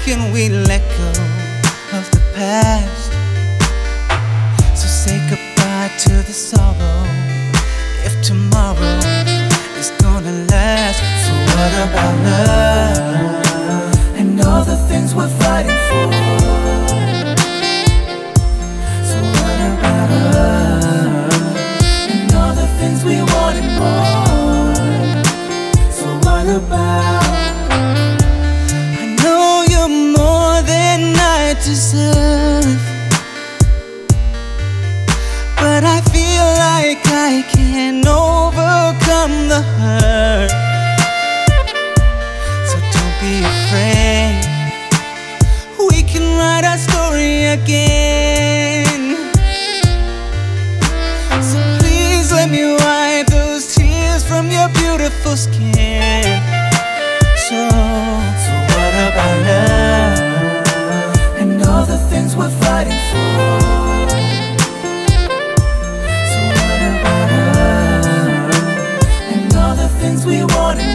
can we let go of the past? So say goodbye to the sorrow, if tomorrow is gonna last. So what about love and all the things we're fighting for? So what about us and all the things we wanted more? So what about? I know you're more than I deserve, but I feel like I can't overcome the hurt. So don't be afraid, we can write our story again. So please let me wipe those tears from your beautiful skin. So what about love and all the things we're fighting for? So what about us and all the things we wanted